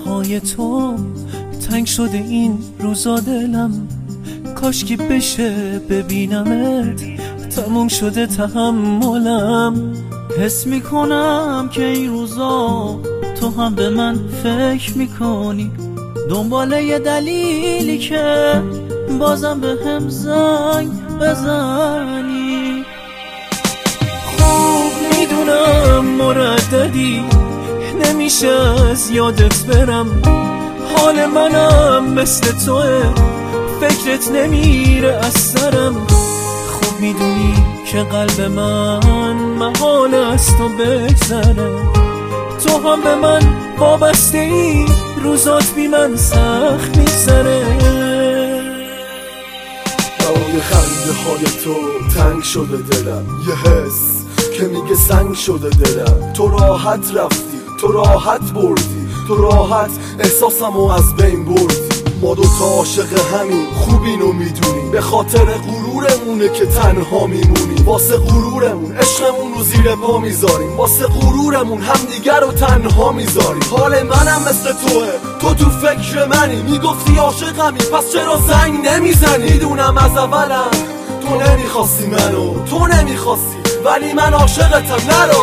های تو تنگ شده این روزا دلم، کاش که بشه ببینمت، تموم شده تحملم. حس میکنم که این روزا تو هم به من فکر میکنی، دنبال یه دلیلی که بازم به هم زنگ بزنی. خوب میدونم مرددی، نمیشه از یادت برم، حال منم مثل توه، فکرت نمیره از سرم. خوب میدونی که قلب من محال از تو بگذره، تو هم به من وابسته ای، روزات بی من سخت میگذره. برای خنده های تو تنگ شده دلم، یه حس که میگه سنگ شده دلم. تو راحت رفتی، تو راحت بردی، تو راحت احساسمو از بین بردی. ما دوتا عاشق همین، خوب اینو میدونی، به خاطر غرورمونه که تنها میمونی. واسه غرورمون عشقمون رو زیر پا میذاریم، واسه غرورمون همدیگر رو تنها میذاریم. حال منم مثل توه، تو فکر منی، میگفتی عاشقمی پس چرا زنگ نمیزنی؟ میدونم از اولم تو نمیخواستی منو، تو نمیخواستی، ولی من عاشقتم، نرو.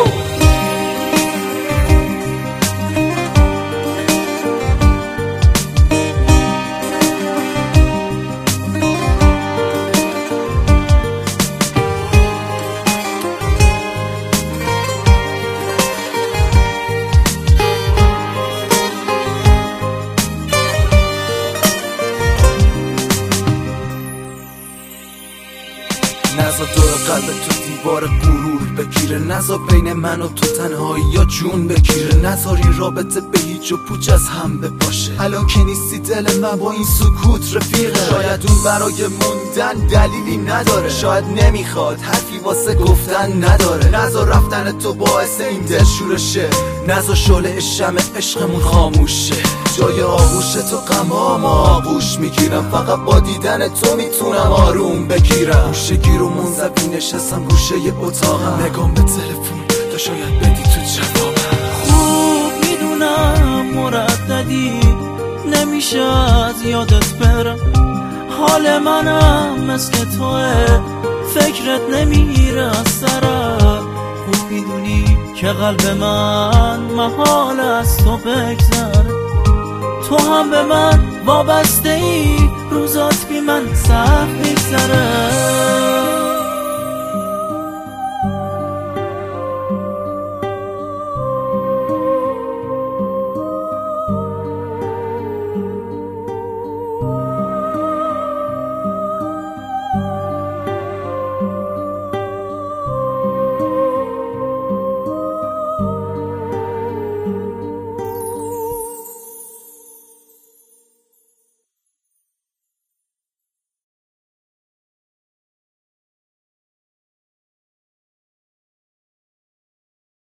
نزا دور قلب تو دیوار غرور بگیره، نزا بین من و تو تنهایی یا جون بگیره، نزار این رابطه به هیچ و پوچ از هم بپاشه. الان که نیستی دل من با این سکوت رفیقه، شاید اون برای موندن دلیلی نداره، شاید نمیخواد حرفی واسه گفتن نداره. نزا رفتن تو باعث این دل شورشه، نزا شعله شمع عشقمون خاموشه. جای آغوش تو غمام آغوش میگیرم، فقط با دیدن تو میتونم آروم بگیرم. گوشه گیر و منزوی نشستم گوشه اتاقم، نگام به تلفن تا شاید بدی تو جوابم. خوب میدونم مرددی، نمیشه از یادت برم، حال منم مثل توه، فکرت نمیره از سرم. خوب میدونی که قلب من محال از تو بگذره، تو هم به من وابسته ای، روزات بی من سخت میگذره.